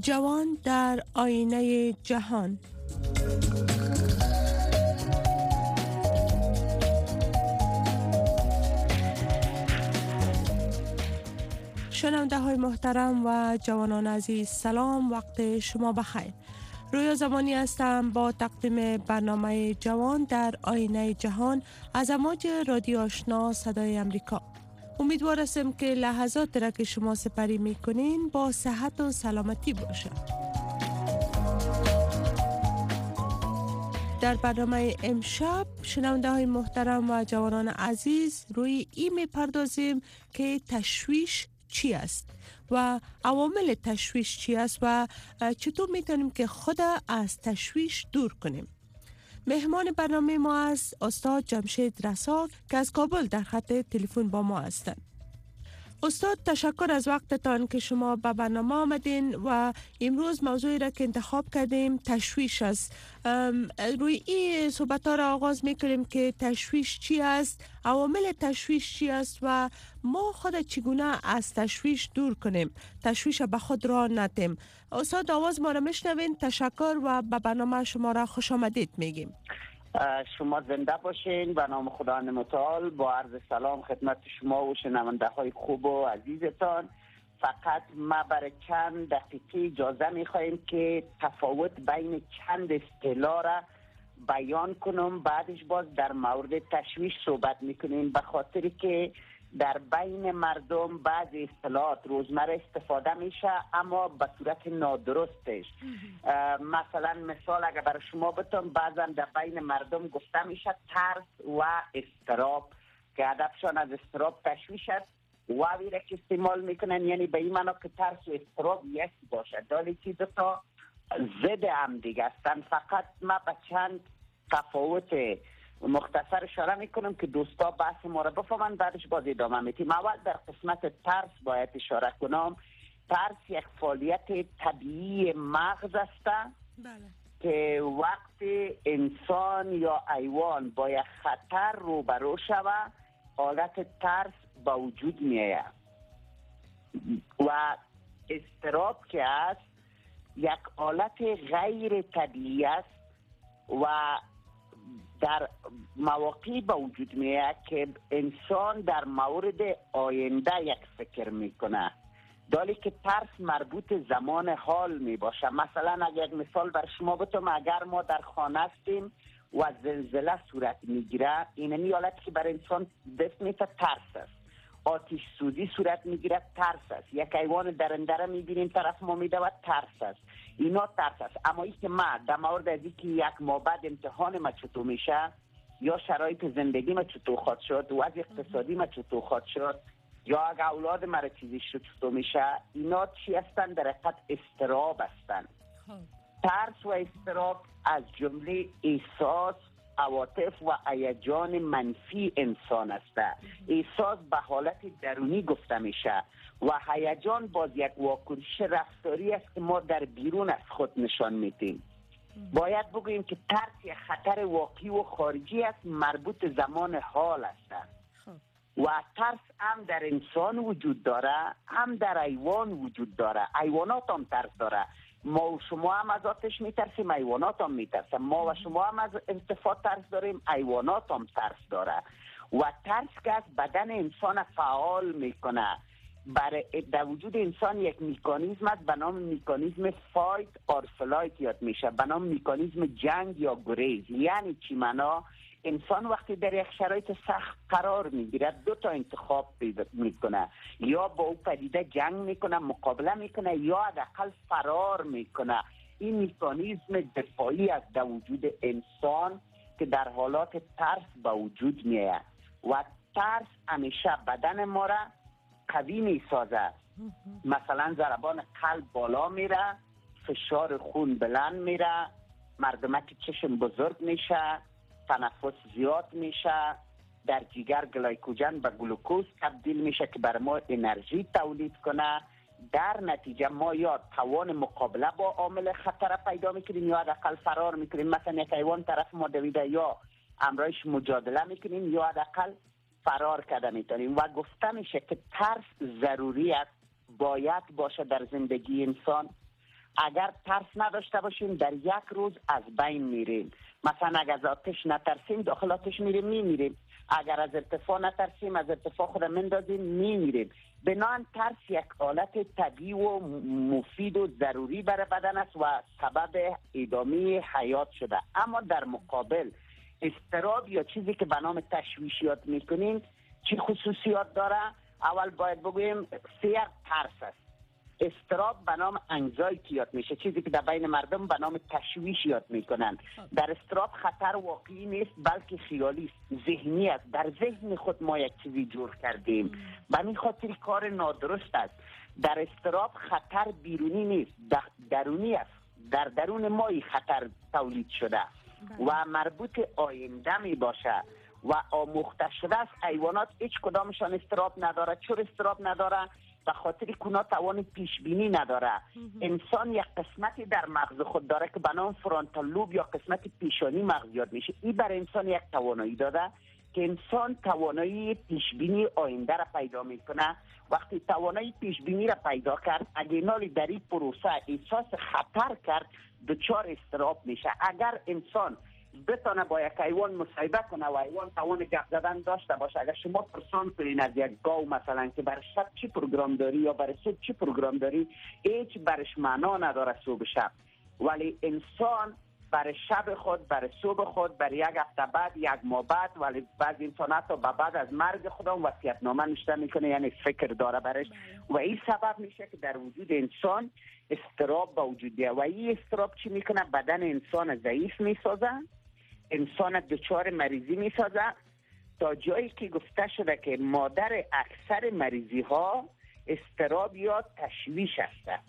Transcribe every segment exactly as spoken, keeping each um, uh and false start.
جوان در آینه جهان. شنونده های محترم و جوانان عزیز، سلام، وقت شما بخیر. رویا زمانی هستم با تقدیم برنامه جوان در آینه جهان از امواج رادیو آشنا صدای امریکا. امیدوار هستم که لحظات را که شما سپری میکنین با صحت و سلامتی باشه. در برنامه امشب شنونده های محترم و جوانان عزیز روی این میپردازیم که تشویش چی است و عوامل تشویش چی است و چطور میتونیم که خود از تشویش دور کنیم. مهمان برنامه ما است استاد جمشید رسا که از کابل در خط تلفن با ما هستند. استاد، تشکر از وقتتان که شما به برنامه آمدین و امروز موضوعی را که انتخاب کردیم تشویش است. روی این صحبت ها را آغاز میکنیم که تشویش چی است، عوامل تشویش چی است و ما خود چگونه از تشویش دور کنیم، تشویش به خود را ندیم. استاد، آواز ما را میشنوین. تشکر و به برنامه شما را خوش آمدید میگیم. شما زنده باشین. به نام خداوند متعال با عرض سلام خدمت شما و شنونده های خوب و عزیزتان. فقط ما برای چند دقیقه اجازه میخوایم که تفاوت بین چند اصطلاح را بیان کنم، بعدش باز در مورد تشویش صحبت میکنیم، به خاطر که در بین مردم بعضی اصطلاحات روزمره استفاده میشه اما به صورت نادرستش. مثلا مثال اگر برای شما بتونم، بعضا در بین مردم گفته میشه ترس و اضطراب که هدفشان از اضطراب تشویش است و ویره که استعمال میکنن، یعنی به این معنا که ترس و اضطراب یکی باشه، دالی که دو تا ضد هم دیگه هستن. فقط ما به چند تفاوت مختصر اشاره میکنم که دوستا بحث ما را بفهمن، بعدش باز ادامه میتیم. اول در قسمت ترس باید اشاره کنم. ترس یک فعالیت طبیعی مغز است. بله. که وقتی انسان یا حیوان با یک خطر روبرو شود، حالت ترس به وجود میآید. و اضطراب که است یک حالت غیر طبیعی است و در مواقعی به وجود میاد که انسان در مورد آینده یک فکر میکنه، دالی که ترس مربوط زمان حال می باشه. مثلا اگر یک مثال بر شما بتونم، اگر ما در خانه هستیم و زلزله صورت میگیره، اینمی حالتی که بر انسان دست میته ترس است. آتش سوزی صورت میگیره ترس است. یک حیوان درنده را میبینیم طرف ما میدود ترس است. اینا ترس است. اما ای که ما در مورد از اینکه یک ماه بعد امتحان ما چطور میشه، یا شرایط زندگی ما چطور خواهد شد، وضع اقتصادی ما چطور خواهد شد، یا اگر اولاد مرا چیزی شد چطور میشه، اینا چی هستن؟ در حقیقت اضطراب هستن. ترس و اضطراب از جمله احساس، عواطف و هیجان منفی انسان است. احساس به حالت درونی گفته میشه و هیجان باز یک واکنش رفتاری است که ما در بیرون از خود نشان میدیم. باید بگوییم که ترس یک خطر واقعی و خارجی است، مربوط زمان حال است. و ترس هم در انسان وجود داره، هم در حیوان وجود داره. حیوانات هم ترس داره. ما و شما هم از آتش میترسیم، حیوانات هم میترسیم. ما و شما هم از ارتفاع ترس داریم، حیوانات هم ترس داره. و ترس که از بدن انسان فعال میکنه. برای در وجود انسان یک میکانیزم است به نام میکانیزم فایت اور فلایت یاد میشه، به نام میکانیزم جنگ یا گریز. یعنی چی معنا؟ انسان وقتی در یک شرایط سخت قرار میگیره دو تا انتخاب پیدا میکنه، یا با او پدیده جنگ میکنه، مقابله میکنه، یا حداقل فرار میکنه. این مکانیزم دفاعی است در وجود انسان که در حالات ترس به وجود میاد. و ترس همیشه بدن ما را قوی میسازه. مثلا ضربان قلب بالا میره، فشار خون بلند میره، مردمک چشم بزرگ میشه، تنفس زیاد میشه، در جگر گلایکوژن به گلوکوز تبدیل میشه که بر ما انرژی تولید کنه. در نتیجه ما یا توان مقابله با عامل خطر پیدا میکنیم یا حداقل فرار میکنیم. مثلا یک حیوان طرف ما دویده، یا همراهش مجادله میکنیم یا حداقل فرار کرده میتونیم. و گفته میشه که ترس ضروری است، باید باشه در زندگی انسان. اگر ترس نداشته باشیم در یک روز از بین میریم. مثلا اگر از آتش نترسیم داخل آتش میریم میمیریم. اگر از ارتفاع نترسیم از ارتفاع خود مندازیم میمیریم. بنابراین ترس یک حالت طبیعی و مفید و ضروری برای بدن است و سبب ادامه حیات شده. اما در مقابل اضطراب یا چیزی که به نام تشویشیات میکنیم چی خصوصیات داره؟ اول باید بگویم سیر ترس است. اضطراب به نام انگزایتی یاد میشه، چیزی که در بین مردم به نام تشویش یاد میکنن. در اضطراب خطر واقعی نیست بلکه خیالی است، ذهنی است. در ذهن خود ما یک چیزی جور کردیم، به این خاطر کار نادرست است. در اضطراب خطر بیرونی نیست، درونی است. در درون ما این خطر تولید شده و مربوط آینده می باشه و آموخته شده است. حیوانات هیچ کدامشان اضطراب نداره. چرا اضطراب نداره؟ به خاطر کنا توان پیش بینی نداره. انسان یک قسمتی در مغز خود داره که به نام فرانتال لوب یا قسمت پیشانی مغز یاد میشه. این برای انسان یک توانایی داده که انسان توانایی پیش بینی آینده را پیدا میکنه. وقتی توانایی پیش بینی را پیدا کرد، اگه نالی در این پروسه احساس خطر کرد، دچار اضطراب میشه. اگر انسان بتونه با یک حیوان مصاحبه کنه و حیوان توان گپ زدن داشته باشه، اگر شما پرسان کنین از یک گاو مثلا که برای شب چی پروگرام داری یا برای صبح چی پروگرام داری، هیچ برش معنا نداره صبح شب. ولی انسان برای شب خود، برای صبح خود، برای یک هفته بعد، یک ماه بعد، ولی بعضی انسان حتی بعد از مرگ خودم وصیت‌نامه نوشته میکنه، یعنی فکر داره برش. و این سبب میشه که در وجود انسان اضطراب به وجود بیاد. و این اضطراب چی میکنه؟ بدن انسان ضعیف میسازه، انسان دچار مریضی میسازه، تا جایی که گفته شده که مادر اکثر مریضی ها اضطراب یا تشویش است.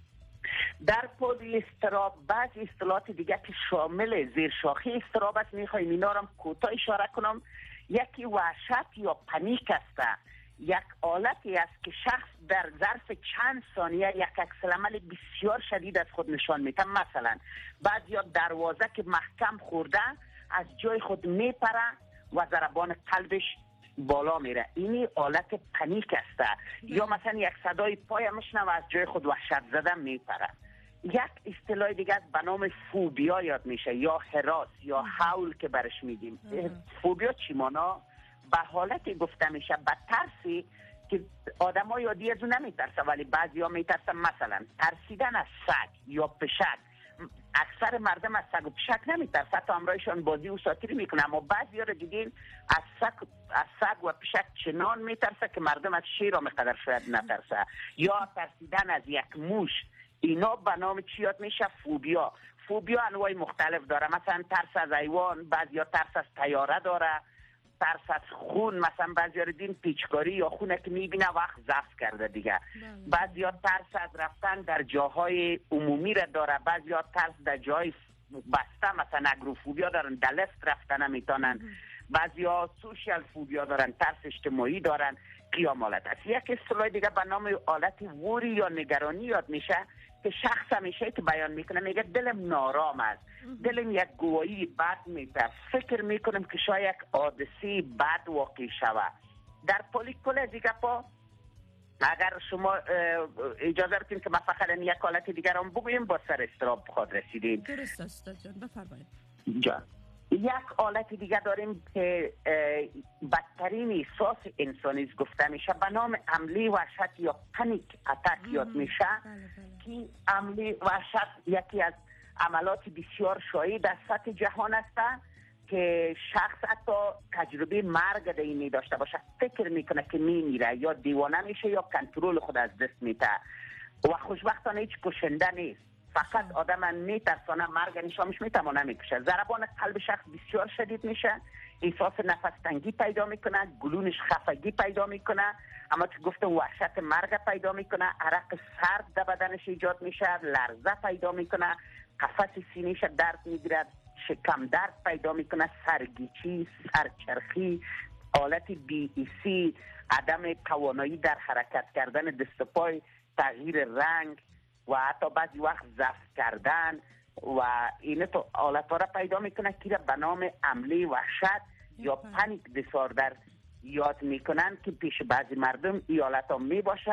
در پود اضطراب بعضی اصطلاحات دیگه که شامل زیرشاخه اضطراب است، میخوایم اینا رو کوتاه اشاره کنم. یکی وحشت یا پنیک است. یک حالتی است که شخص در ظرف چند ثانیه یک عکس‌العمل بسیار شدید از خود نشان میده. مثلا بعضیا دروازه که محکم خورده از جای خود میپره و ضربان قلبش بالا میره. اینی حالت پنیک است. یا مثلا یک صدای پای میشنوه و از جای خود وحشت زده میپره. یک اصطلاح دیگه از به نام فوبیا یاد میشه یا هراس یا هول که برش میگیم. فوبیا چی مانا؟ به حالتی گفته میشه به ترسی که آدم ها یادی از اون نمیترسه ولی بعضی ها میترسن. مثلا ترسیدن از سگ یا پشک. اکثر مردم از سگ و پشک نمیترسه، تا همراهشان بازی و ساتیری میکنه. اما بعضی ها رو دیدین از سگ از سگ و پشک چنان میترسه که مردم از شیر هم قدر شاید نترسه. یا ترسیدن از یک موش. اینا به نام چی یاد میشه؟ فوبیا. فوبیا انواع مختلف داره. مثلا ترس از حیوان، بعضی ها ترس از طیاره داره، ترس از خون. مثلا بعضی ها رو دین پیچکاری یا خونه که میبینه وقت ضعف کرده دیگه. بعضی ها ترس از رفتن در جاهای عمومی را داره. بعضی ها ترس در جای بسته، مثلا اگروفوبیا دارن، در لفت رفتن نمیتونن. بعضی ها سوشیال فوبیا دارن، ترس اجتماعی دارن. قیام حالت است. یک اصطلاح دیگه به نام حالت وری یا نگرانی یاد میشه که شخص همیشه که بیان میکنه میگه دلم نارام است، دلم یک گویی بد میده، فکر میکنم که شاید یک حادثه بد واقع شود. در پولیکول دیگه پا اگر شما اجازه بدین که ما فقط یک حالت دیگر هم بگویم با سر اضطراب خود رسیدیم. درست است جان، بفرمایید. جان یک حالت دیگه داریم که بدترین احساس انسانی گفته میشه، به نام حمله وحشت یا پنیک اتک یاد میشه. که حمله وحشت یکی از عملات بسیار شایع در سطح جهان است که شخص حتی تجربه مرگ در این داشته باشه، فکر میکنه که میمیره یا دیوانه میشه یا کنترل خود از دست میده و خوشبختانه هیچ کشنده نیست، فقط آدم میترسانه، مرگ نشامش میتمانه میکشه. ضربان قلب شخص بسیار شدید میشه، احساس نفس تنگی پیدا میکنه، گلونش خفگی پیدا میکنه، اما که گفتم وحشت مرگ پیدا میکنه، عرق سرد در بدنش ایجاد میشه، لرزه پیدا میکنه، قفس سینه‌اش درد میگیرد، شکم درد پیدا میکنه، سرگیچی، سرچرخی، حالت بی ایسی، عدم توانایی در حرکت کردن دست و پای، تغییر رنگ و حتی بعضی وقت ضعف کردن و این تو حالت‌ها را پیدا میکنه که به نام حمله وحشت یا پنیک دیسوردر یاد میکنن که پیش بعضی مردم این حالت‌ها میباشه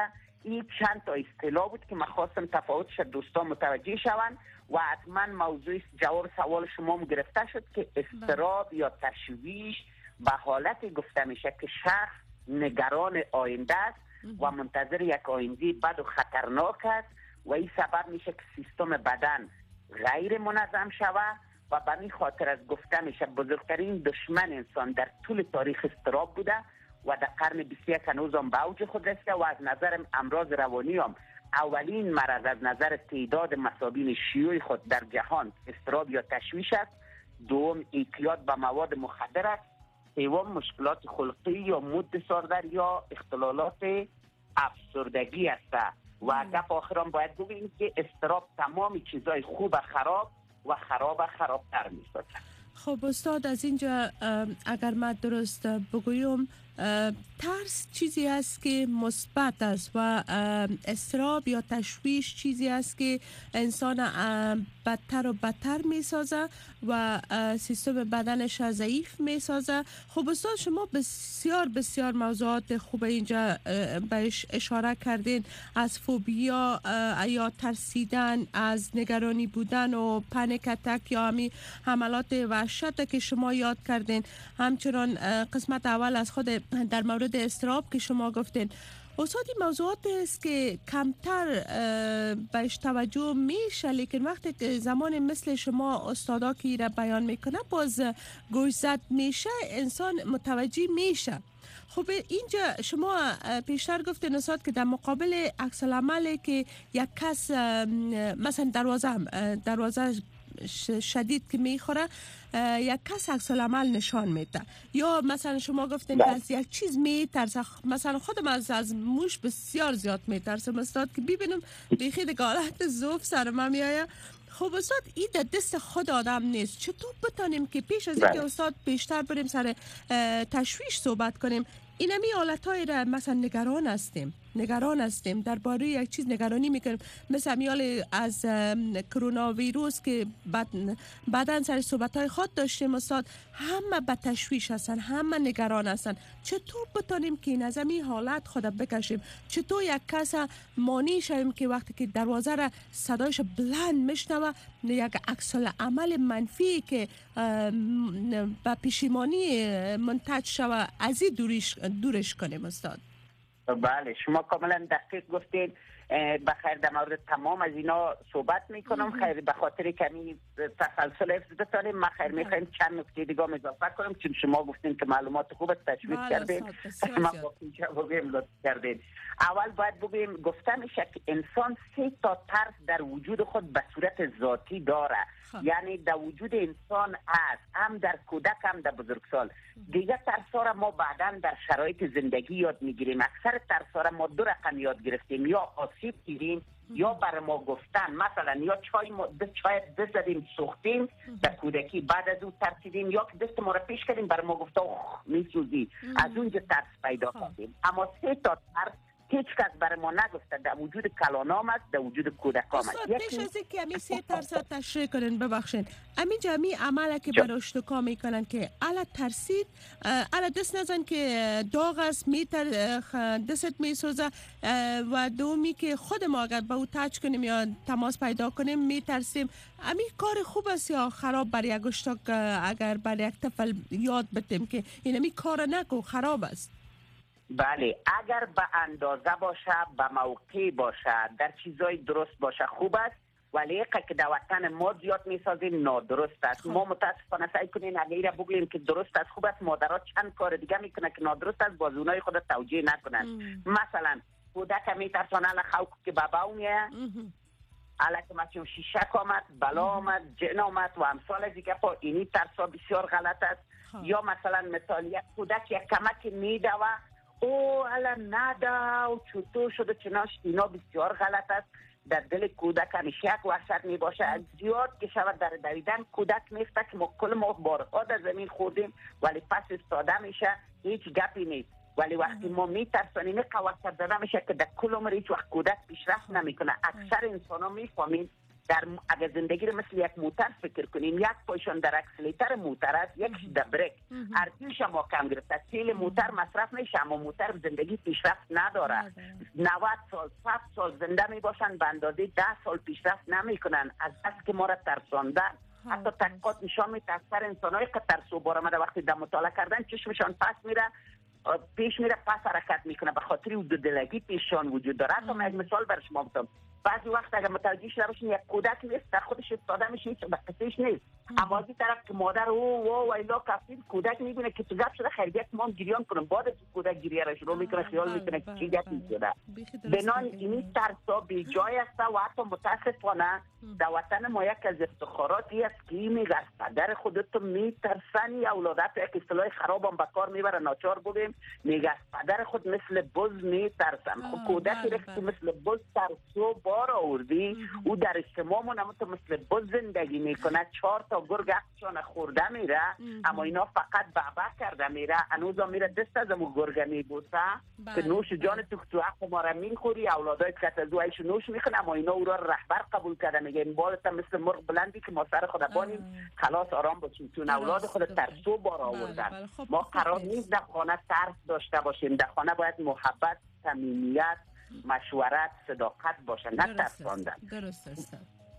این چند تا اصطلاح بود که من خواستم تفاوتش دوستان متوجه شوند و حتما موضوع جواب سوال شما هم گرفته شد که اضطراب یا تشویش به حالت گفته میشه که شخص نگران آینده است و منتظر یک آینده بد و خطرناک است و این سبب میشه که سیستم بدن غیر منظم شود و به این خاطر از گفته میشه بزرگترین دشمن انسان در طول تاریخ اضطراب بوده و در قرن بیست و یک هنوز هم به اوج خود رسیده و از نظر امراض روانی هم اولین مرض از نظر تعداد مسابین شیوع خود در جهان اضطراب یا تشویش است. دوم اعتیاد به مواد مخدر است. سوم مشکلات خلقی یا مود دیساردر یا اختلالات افسردگی است. و گپ آخرام باید بگیم که اضطراب تمام چیزای خوب خراب و خراب خرابتر می‌سازد. خب استاد، از اینجا اگر من درست بگویم ترس چیزی است که مثبت است و اضطراب یا تشویش چیزی است که انسان بدتر و بدتر می سازه و سیستم بدنش ضعیف می سازه. خب استاد، شما بسیار بسیار موضوعات خوب اینجا بهش اشاره کردین، از فوبیا یا ترسیدن، از نگرانی بودن و پنیک اتک یا همی حملات وحشت که شما یاد کردین. همچنان قسمت اول از خود در مورد اضطراب که شما گفتین. استاد، این موضوعات است که کمتر بهش توجه میشه، لیکن وقتی که زمان مثل شما استادا که را بیان میکنه باز گوش زد میشه، انسان متوجه میشه. خب اینجا شما پیشتر گفتین استاد که در مقابل عکس العملی که یک کس مثلا دروازه دروازه شدید که میخوره یک کس عکس العمل نشان میده، یا مثلا شما گفتین که از یک چیز میترسه، مثلا خودم از از موش بسیار زیاد میترسم استاد که ببینم بیخی دیگه حالت ضعف سر من میآید. خب استاد، این در دست خود آدم نیست. چطور بتانیم که پیش از اینکه استاد بیشتر بریم سر تشویش صحبت کنیم، اینمی حالتهای را مثلا نگران هستیم نگران هستیم درباره یک چیز نگرانی میکنیم، مثلا میال از کرونا ویروس که بعدن سر صحبتهای خود داشتیم استاد، همه به تشویش هستن، همه نگران هستن. چطور بتانیم که این از این حالت خود بکشیم؟ چطور یک کس مانی شویم که وقتی که دروازه را صدایش بلند میشنوه یک عکس العمل منفی که به پشیمانی منتج شوه از این دورش دورش کنیم استاد؟ بله، شما کاملا دقیق گفتین. بخیر در مورد تمام از اینا صحبت میکنم. خیر به خاطر کمی تسلسل حفظ بتانیم، ما خیر میخوایم چند نکته دیگه اضافه کنیم چون شما گفتین که معلومات خوب تشویق کردین، ما بگیم لطف کردین. اول باید بگیم گفته میشه که انسان سه تا ترس در وجود خود به صورت ذاتی داره، یعنی در وجود انسان است، هم در کودک هم در بزرگسال. دیگه ترس‌ها را ما بعداً در شرایط زندگی یاد میگیریم. اکثر ترس‌ها را ما دو رقم یاد گرفتیم، یا آسیب دیدیم یا بر ما گفتن. مثلا یا چای ما چای دست زدیم سوختیم در کودکی، بعد از اون ترسیدیم، یا که دست ما را پیش کردیم بر ما گفته میسوزی، از اونجا ترس پیدا کردیم. اما سه تا ترس هیچ کس برای ما نگفته در وجود کلانام است، در وجود کودکام است. پیش از اینکه امی سه ترس تشریح کنن، ببخشین امی جمعی عمله که برای اشتکا میکنن که الا ترسید، الا دست نزن که داغ است، میتر دست میسوزه، و دومی که خود ما اگر به او تاچ کنیم یا تماس پیدا کنیم میترسیم. امی کار خوب است یا خراب برای یک اشتک اگر برای یک طفل یاد بدیم که این امی کار نکو، خراب است؟ بله، اگر به اندازه باشه، به موقع باشه، در چیزای درست باشه خوب است، ولی که در وطن ما زیاد میسازیم نادرست است. ما متاسفانه سعی کنیم اگر بگوییم که درست است خوب است، مادرها چند کار دیگه میکنه که نادرست است، باز اونای خود توجیه نکنن. مثلا کودک میترسانه لخوک که بابا میه، الا که مثلا شیشک آمد، بلا آمد، جن آمد و امثال دیگه. پا اینی ترسا بسیار غلط است. یا مثلا مثال یک کودک یک کمک میده و او الا ندا و چطور شده چناش، اینا بسیار غلط است. در دل کودک همیشه یک وحشت می باشه، از زیاد که شود در دویدن کودک میفته که ما کل ما بارها در زمین خوردیم ولی پس استاده میشه، هیچ گپی نیست. ولی وقتی ما میترسانیم قوت زده میشه که در کل عمر هیچ وقت کودک پیشرفت نمیکنه. اکثر انسان ها میفهمیم در اگر زندگی رو مثل یک موتر فکر کنیم، یک پایشان در اکسلراتور موتر است، یکیش در بریک. هر دویش ما کم گرفته. تیل موتر مصرف میشه اما موتر زندگی پیشرفت نداره. نود سال صد سال زنده می باشن به اندازه ده سال پیشرفت نمیکنن از بس که ما را ترساندن. حتی تحقیقات نشان میده اکثر انسان‌های که ترسو بار آمده وقتی در مطالعه کردن چشمشان پس میره پیش میره پس حرکت میکنه به خاطر حدود دلگی پیششان وجود داره. حتی من یک مثال بر شما بگم، بعضی وقت اگر متوجه شده باشین یک کودک نیست در خودش افتاده میشه هیچ به قصهش نیست، اما از این طرف که مادر او و ویلا کفید کودک میبینه که تو گپ شده خیریت ما گریان کنم بعد از کودک گریه را شروع میکنه خیال میکنه که چی گپ میشده. بنان اینی ترسا بی جای است و حتی متاسفانه در وطن ما یک از افتخاراتی است که میگه از پدر خودت میترسنی اولادت یک اصطلاح خراب هم به کار میبره ناچار بودیم میگه از پدر خود مثل بز میترسم. خب کودکی را که مثل بز ترسو بار آوردی او در اجتماعمون هم تو مثل بز زندگی میکنه، چهار تا گرگ اخشان خورده میره اما اینا فقط بابا کرده میره انوزا میره دست از امو گرگ میبوسه که نوش جان تو تو حق ما را میخوری اولادای کت از اویش نوش میخونه اما اینا او را رهبر قبول کرده میگه این بالتا مثل مرغ بلندی که ما سر خود بانیم خلاص آرام باشیم چون اولاد خود ترسو بار آوردن. ما قرار نیست در خانه ترس داشته باشیم، در خانه باید محبت، صمیمیت، مشورت، صداقت باشه نه ترساندن. درست است.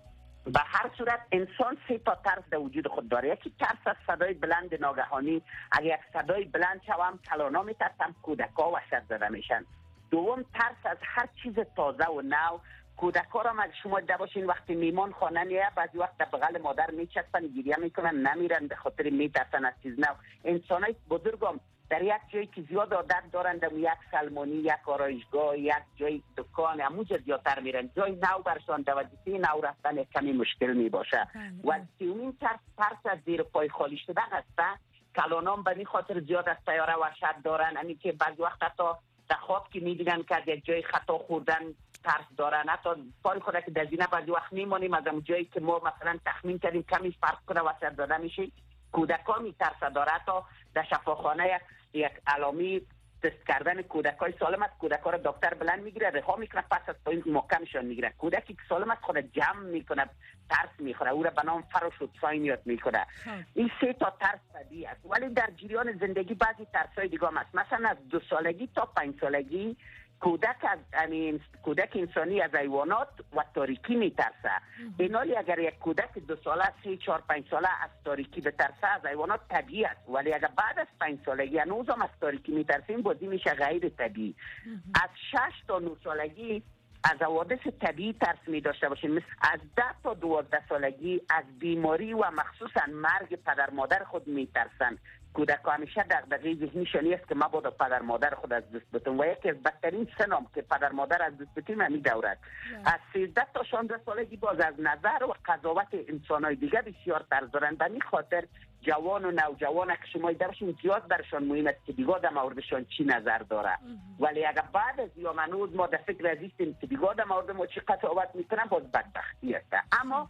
به هر صورت انسان سه تا ترس در وجود خود داره. یکی ترس از صدای بلند ناگهانی، اگر یک صدای بلند شوم کلانا میترسم کودکا وحشت زده میشن. دوم ترس از هر چیز تازه و نو، کودکا را شما دیده باشین وقتی میمان خانه میه بعضی وقت در بغل مادر میچسبن گریه میکنن نمیرن به خاطر میترسن از چیز نو. انسانای بزرگم در یک جایی که زیاد عادت دارند یک سلمانی، یک آرایشگاه، یک جای دکان همونجا زیادتر میرن، جای نو برشان در وظیفه نو رفتن کمی مشکل می باشه. و سیومین ترس ترس از زیر پای خالی شدن هست. کلانام به این خاطر زیاد از سیاره وحشت دارن، همین که بعضی وقت حتی در خواب که میبینن که از یک جای خطا خوردن ترس دارن. حتی پای خود که در زینه بعضی وقت میمانیم از اون جایی که ما مثلا تخمین کردیم کمی فرق کنه وحشت زده میشه. کودکان میترسه داره. حتی در شفاخانه یک علامی تست کردن کودکای سالم است، کودکا را دکتر بلند میگیره رها میکنه پس از پایین محکمشان میگیره. کودکی که سالم است خود جمع میکنه ترس میخوره او را به نام پاراشوت ساین یاد میکنه. این سه تا ترس طبیعی است. ولی در جریان زندگی بعضی ترسای دیگه هم است. مثلا از دو سالگی تا پنج سالگی کودک از یعنی کودک انسانی از حیوانات و تاریکی میترسه. بنابراین اگر یک کودک دو ساله سه چهار پنج ساله از تاریکی بترسه از حیوانات طبیعی است، ولی اگر بعد از پنج سالگی هنوز هم از تاریکی میترسیم بازی میشه غیر طبیعی. از شش تا نه سالگی از حوادث طبیعی ترس می داشته باشیم، مثل از ده تا دوازده سالگی از بیماری و مخصوصا مرگ پدر مادر خود می ترسن. کودک همیشه دغدغه ذهنیشان است که مبادا پدر مادر خود از دست بدیم و یکی از بدترین سنام که پدر مادر از دست بدیم همین دورت. از سیزده تا شانزده سالگی باز از نظر و قضاوت انسان‌های دیگه بسیار ترس دارن. به این خاطر جوان و نوجوان که شما درشون زیاد برشان مهم است که دیگه در موردشان چی نظر داره. ولی اگر بعد از یا منوز ما در فکر ازیستیم که دیگه در مورد ما چی قضاوت میکنن باز بدبختی است. اما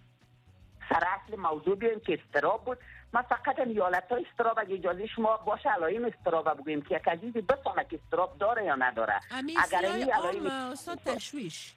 سر اصل موضوع بیایم که استراب بود. ما فقط یالت های استراب اگه اجازه شما باشه علائم استراب بگویم که یک عزیزی بفهمه که استراب داره یا نداره. اگر این علائم استاد تشویش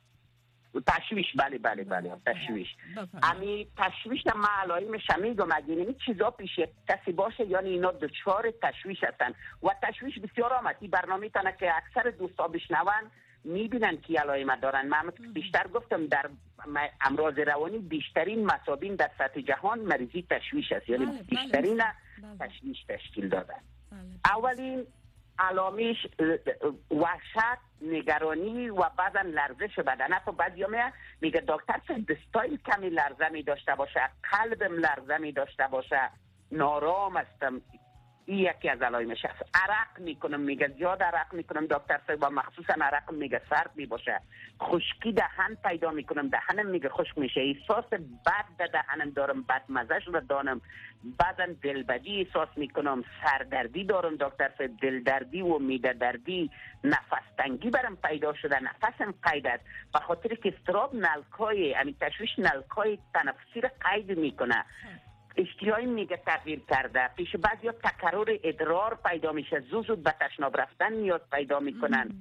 تشویش بله بله بله تشویش امی تشویش ما علائم شمیگم اگه این چیزا پیش کسی باشه یعنی اینا دچار تشویش هستن و تشویش بسیار آمدی برنامه تانه که اکثر دوستا بشنون میبینن که علائم دارن. من بیشتر گفتم در امراض روانی بیشترین مصابین در سطح جهان مریضی تشویش است، یعنی بله بیشترین بله. تشویش تشکیل دادن. بله. اولین علامش وحشت، نگرانی و بعضا لرزش بدن. تو بعد یا میگه دکتر چه دستای کمی لرزه می داشته باشه، قلبم لرزه می داشته باشه، نارام هستم. این یکی از علائمش است. عرق میکنم میگه زیاد عرق میکنم دکتر صاحب و مخصوصا عرق میگه سرد می باشه. خشکی دهن پیدا میکنم دهنم میگه خشک میشه. احساس بد در دهنم دارم، بد مزهش رو دارم. بعدن دلبدی احساس میکنم، سردردی دارم دکتر صاحب، دلدردی و میده دردی، نفس تنگی برم پیدا شده، نفسم قید است به خاطر که استراب نلکای یعنی تشویش نلکای تنفسی رو قید میکنه. اشتیایی میگه تغییر کرده. پیش بعضی ها تکرار ادرار پیدا میشه، زود زود به تشناب رفتن نیاز پیدا میکنن.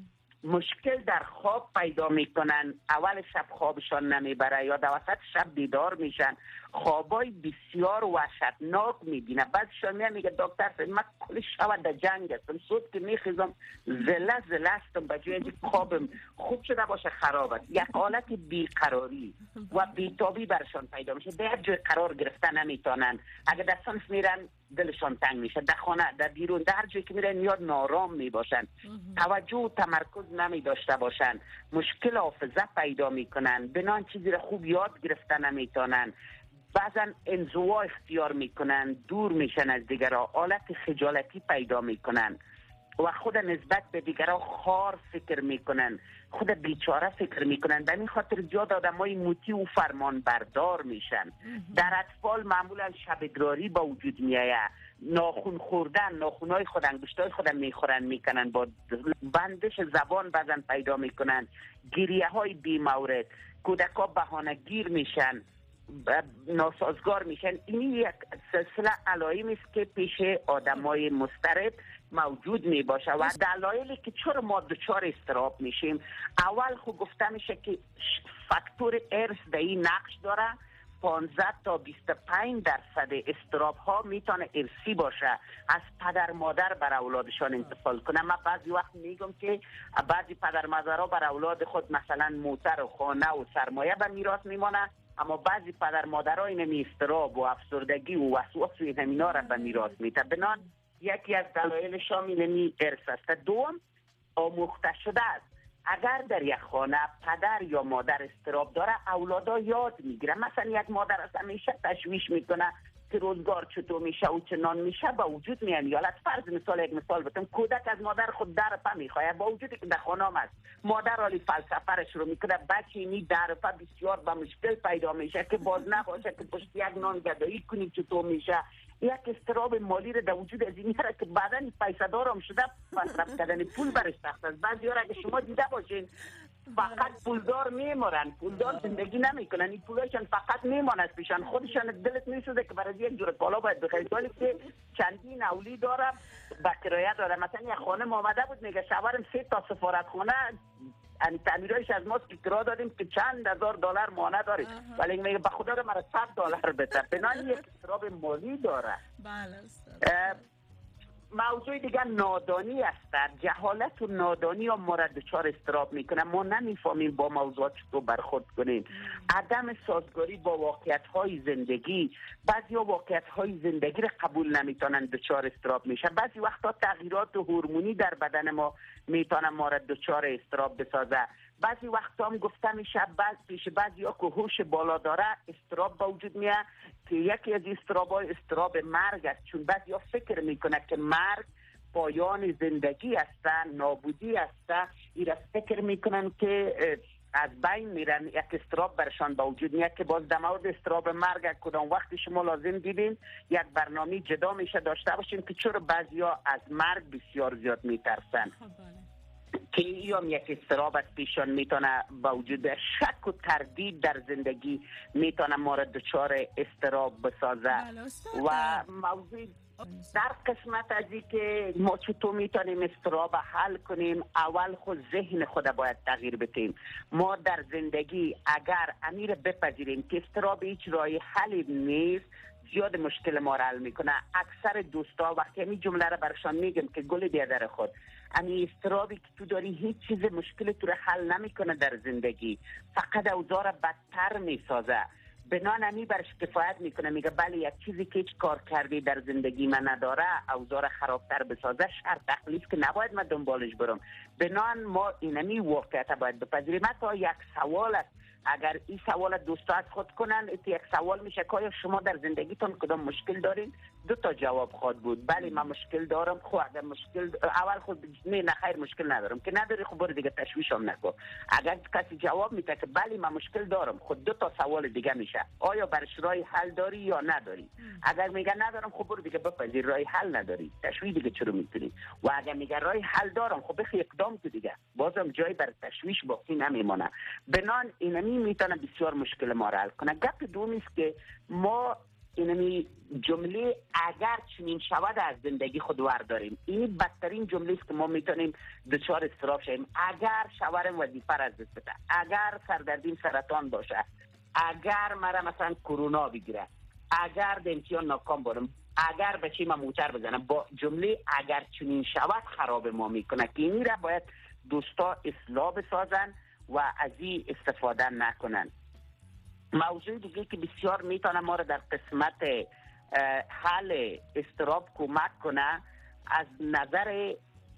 مشکل در خواب پیدا میکنن، اول شب خوابشان نمیبره یا در وسط شب بیدار میشن، خوابای بسیار وحشتناک میبینه. بعدشان میگه میگه دکتر صاحب من کل شب در جنگ هستم، صبح که میخیزم زله زله هستم، به جای اینکه خوابم خوب شده باشه خراب است. یک حالت بیقراری و بیتابی برشان پیدا میشه، در یک جای قرار گرفتن نمیتونن. اگر در صنف میرن دلشان تنگ میشه، در خانه در بیرون در هر جایی که میرن یاد نارام میباشن، توجه و تمرکز نمی داشته باشن، مشکل حافظه پیدا میکنن، بنان چیزی را خوب یاد گرفتن نمیتونن، بعضا انزوا اختیار میکنن، دور میشن از دیگرها، حالت خجالتی پیدا میکنن و خود نسبت به دیگرها خار فکر میکنن، خود بیچاره فکر میکنن. به این خاطر زیاد آدمای مطیع و فرمان بردار میشن. در اطفال معمولا شب ادراری با وجود میایه، ناخون خوردن، ناخونای خود انگشتای خودم میخورن میکنن، با بندش زبان بعضا پیدا میکنن، گریه های بی مورد، کودکا بهانه گیر میشن، ناسازگار میشن. این یک سلسله علائمی است که پیش آدمای مضطرب موجود می باشه و دلایلی که چرا ما دچار اضطراب میشیم، اول خود گفته میشه که فاکتور ارث در این نقش داره. پانزده تا بیست و پنج درصد اضطراب ها میتونه ارثی باشه، از پدر مادر بر اولادشان انتقال کنه. من بعضی وقت میگم که بعضی پدر مادرها بر اولاد خود مثلا موتر و خانه و سرمایه به میراث میمونه، اما بعضی پدر مادرها این اضطراب و افسردگی و وسواس و اینا را به میراث میده. بنان یکی از دلایل شامل می ارث است. دوم، آموخته شده است. اگر در یک خانه پدر یا مادر اضطراب داره، اولادا یاد میگیره. مثلا یک مادر است همیشه تشویش میکنه که روزگار چطور میشه و چنان میشه، با وجود میان یالت فرض مثال یک مثال بتم، کودک از مادر خود در پا میخواه، با وجودی که در خانه است مادر علی فلسفه را شروع میکنه، بچه اینی در پا بسیار با مشکل پیدا میشه که باز نباشه که پشت یک نان گدایی کنی چطور میشه. یک اضطراب مالی را در وجود از این میاره که بعدا پیسه دارم شده مصرف کردن پول برش سخت است. بعضی ها اگه شما دیده باشین فقط پولدار میمورن، پولدار زندگی نمیکنن، این پولاشون فقط میمونه از پیشان، خودشان دلت میسوزه که برای یک جور کالا باید بخرید، ولی که چندین اولی داره با کرایه داره. مثلا یک خانم آمده بود میگه شوهرم سه تا سفارت خانه یعنی تعمیرایش از ماست که کرا دادیم که چند هزار دلار مانع داریم، ولی میگه به خدا رو مرا صد دلار بده. بنابراین یک اضطراب مالی داره. بله. موضوع دیگه نادانی است. جهالت و نادانی هم ما را دچار اضطراب میکنه. ما نمیفهمیم با موضوعات چطور برخورد کنیم. عدم سازگاری با واقعیت های زندگی، بعضی واقعیت های زندگی را قبول نمیتونن، دچار اضطراب میشه. بعضی وقتا تغییرات هورمونی در بدن ما میتونه ما را دچار اضطراب بسازه. بعضی وقتا هم گفته میشه بعض پیش بعضی ها که هوش بالا داره اضطراب به وجود میاد که یکی از اضطراب‌ها اضطراب مرگ است، چون بعضی ها فکر میکنه که مرگ پایان زندگی است، نابودی است. این را فکر میکنن که از بین میرن، یک اضطراب برشان به وجود میاد که باز در مورد اضطراب مرگ کدام وقتی شما لازم دیدین یک برنامه جدا میشه داشته باشین که چرا بعضیا از مرگ بسیار زیاد میترسن که ایام یک اضطراب از پیشان میتونه با وجود شک و تردید در زندگی میتونه ما را دچار اضطراب بسازه. و موضوع در قسمت از این که ما چطور میتونیم اضطراب حل کنیم، اول خود ذهن خود باید تغییر بدیم. ما در زندگی اگر امیر بپذیریم که اضطراب هیچ راه حلی نیست، زیاد مشکل ما را حل میکنه. اکثر دوستا وقتی همین جمله را برشان میگم که گل بیادر خود، امی اضطرابی که تو داری هیچ چیز مشکل تو را حل نمیکنه در زندگی، فقط اوضاع را بدتر میسازه. بنان امی برش کفایت میکنه، میگه بله یک چیزی که هیچ کار کردی در زندگی من نداره اوضاع را خرابتر بسازه، شرط تخلیف که نباید من دنبالش برم. بنان ما اینمی واقعیت باید بپذیریم. حتی یک سوال است، اگر این سوال دوستا از خود کنن، یک سوال میشه که آیا شما در زندگیتون کدام مشکل دارین؟ دو تا جواب خود بود، بله من مشکل دارم. خب اگر مشکل اول خود نه نخیر مشکل ندارم که نداری، خب برو دیگه تشویشم نکن. اگر کسی جواب میده که بله من مشکل دارم، خود دو تا سوال دیگه میشه، آیا برش راه حل داری یا نداری؟ اگر میگه ندارم، خب برو دیگه بپذیر راه حل نداری، تشویش دیگه چرا میکنی؟ و اگر میگه راه حل دارم، خب بخی اقدام تو دیگه، بازم جای بر تشویش باقی نمیمونه. بنان اینمی میتونه بسیار مشکل ما را حل کنه. گپ دوم است که ما اینمی جمله اگر چنین شود از زندگی خود ورداریم. این بدترین جمله است که ما میتونیم دچار اضطراب شیم. اگر شوهرم وظیفه را از دست بده، اگر سردردیم سرطان باشه، اگر مرا مثلا کرونا بگیره، اگر به امتحان ناکام بودم، اگر بچه ما موتر بزنم، با جمله اگر چنین شود خراب ما میکنه که اینی را باید دوستا اصلاح بسازن و از این استفاده نکنن. موضوع دیگه که بسیار میتونه ما را در قسمت حل اضطراب کمک کنه از نظر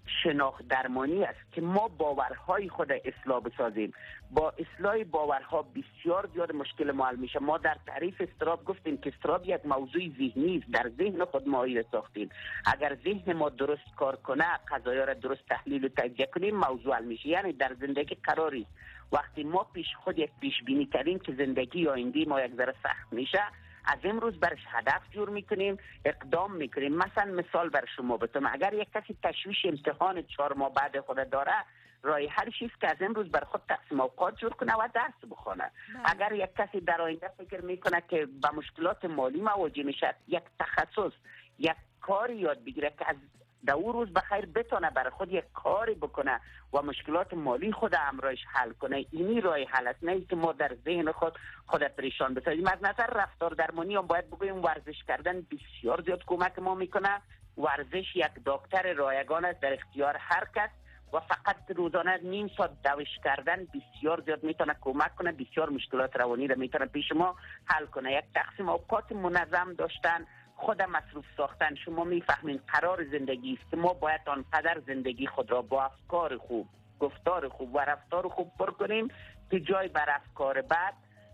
شناخت درمانی است که ما باورهای خود اصلاح بسازیم. با اصلاح باورها بسیار زیاد مشکل ما حل میشه. ما در تعریف اضطراب گفتیم که اضطراب یک موضوع ذهنی است، در ذهن خود ما این ساختیم. اگر ذهن ما درست کار کنه، قضایا را درست تحلیل و تجزیه کنیم، موضوع حل میشه. یعنی در زندگی قراری است وقتی ما پیش خود یک پیش بینی کردیم که زندگی آینده ما یک ذره سخت میشه، از امروز برش هدف جور میکنیم، اقدام میکنیم. مثلا مثال بر شما بتونم، اگر یک کسی تشویش امتحان چهار ماه بعد خود داره، راه حل است که از امروز بر خود تقسیم اوقات جور کنه و درس بخونه. اگر یک کسی در آینده فکر میکنه که با مشکلات مالی مواجه میشه، یک تخصص، یک کاری یاد بگیره که از دو روز بخیر بتونه برای خود یک کاری بکنه و مشکلات مالی خود همراهش حل کنه. اینی راه حل است، نه که ما در ذهن خود خود پریشان بسازیم. از نظر رفتار درمانی هم باید بگویم ورزش کردن بسیار زیاد کمک ما میکنه. ورزش یک دکتر رایگان است در اختیار هر کس و فقط روزانه نیم ساعت دوش کردن بسیار زیاد میتونه کمک کنه، بسیار مشکلات روانی را میتونه پیش ما حل کنه. یک تقسیم اوقات منظم داشتن، خود مصروف ساختن. شما میفهمین قرار زندگی است که ما باید آنقدر زندگی خود را با افکار خوب، گفتار خوب و رفتار خوب پر کنیم که جای بر افکار بد،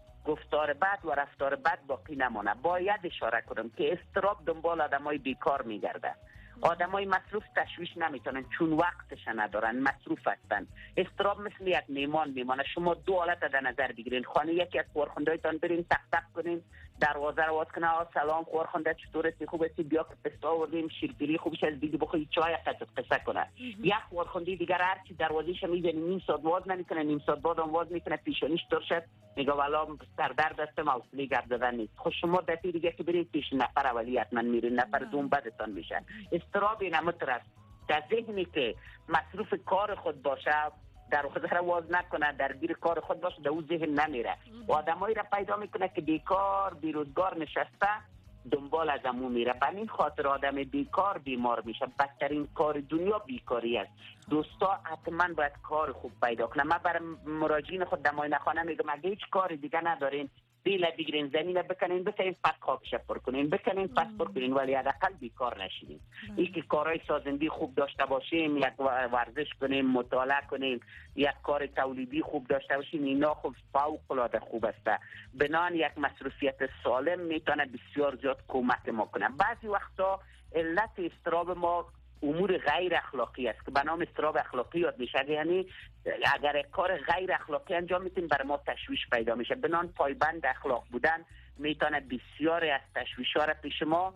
گفتار بد و رفتار بد باقی نمانه. باید اشاره کنم که اضطراب دنبال آدمای بیکار میگرده. آدمای مصروف تشویش نمیتونن چون وقتش ندارن، مصروف هستن. اضطراب مثل یک میمان میمانه. شما دو حالت در نظر بگیرین. خانه یکی از خورخندهایتان برین تق تق کنین، دروازه رو باز کنه، سلام خورخنده چطور هستی، خوب هستی، بیا که پستا آوردیم، شیرپیری خوبش از دیگه بخوری، چای قصد قصه کنه. یک خورخنده دیگر هر چی دروازه‌ش میزنه نیم ساعت باز نمیکنه، نیم ساعت بعد باز میکنه، پیشانیش ترشد، میگه والا سر درد است، موصلی گرد دادن نیست. خب شما دفعه دیگه که برید پیش نفر اولی حتما میرین، نفر دوم بعدتان میشن. اضطراب این مترس در ذهنی که مصروف کار خود باشه، دروازه را باز نکنه، درگیر کار خود باشه، در اون ذهن نمیره. و آدمایی را پیدا میکنه که بیکار بیروزگار نشسته دنبال از امو میره. به این خاطر آدم بیکار بیمار میشه. بدترین کار دنیا بیکاری است. دوستا حتما باید کار خوب پیدا کنه. من برای مراجعین خود در معاینه خانه میگم اگه هیچ کاری دیگه ندارین، بیل بگیرین، زمین بکنین، بسین، پس خاکش پر کنین، بکنین، پس پر کنین، ولی حداقل بیکار نشین. این که کارهای سازندی خوب داشته باشیم، یک ورزش کنیم، مطالعه کنیم، یک کار تولیدی خوب داشته باشیم، اینا خب فوق العاده خوب است. بنان یک مصروفیت سالم میتونه بسیار زیاد کمک ما کنه. بعضی وقتا علت اضطراب ما امور غیر اخلاقی است که به نام اضطراب اخلاقی یاد میشه. یعنی اگر کار غیر اخلاقی انجام میتیم برای ما تشویش پیدا میشه. بنان پایبند اخلاق بودن میتونه بسیاری از تشویش‌ها را پیش ما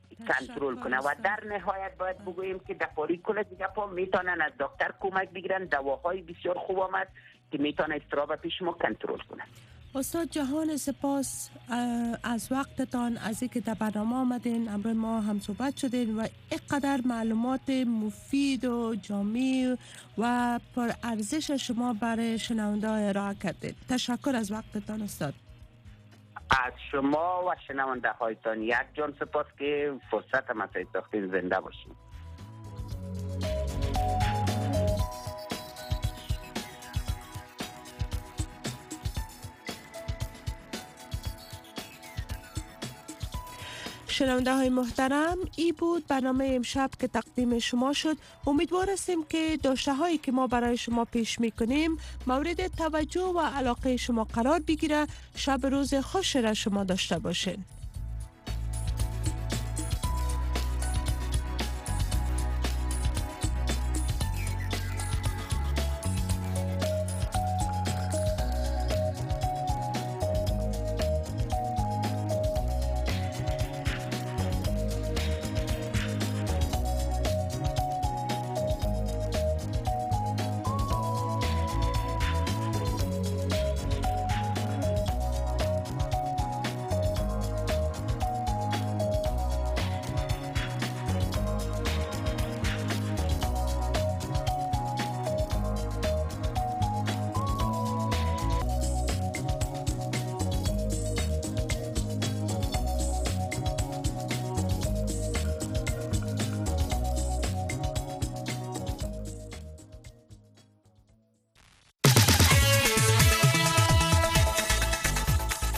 کنترل کنه. و در نهایت باید بگوییم که دپاری کل دیگه پا میتونن از دکتر کمک بگیرن. دواهای بسیار خوب آمد که میتونه اضطراب پیش ما کنترل کنه. استاد جهان، سپاس از وقتتان، از اینکه در برنامه آمدین، امروز ما هم صحبت شدین و اینقدر معلومات مفید و جامع و پر ارزش شما برای شنونده ها ارائه کردید. تشکر از وقتتان استاد. از شما و شنونده هایتان یک جان سپاس که فرصت مساعد ساختین. زنده باشین. شنونده های محترم، ای بود برنامه امشب که تقدیم شما شد. امیدوار هستیم که داشته هایی که ما برای شما پیش می کنیم مورد توجه و علاقه شما قرار بگیره. شب روز خوش را شما داشته باشین.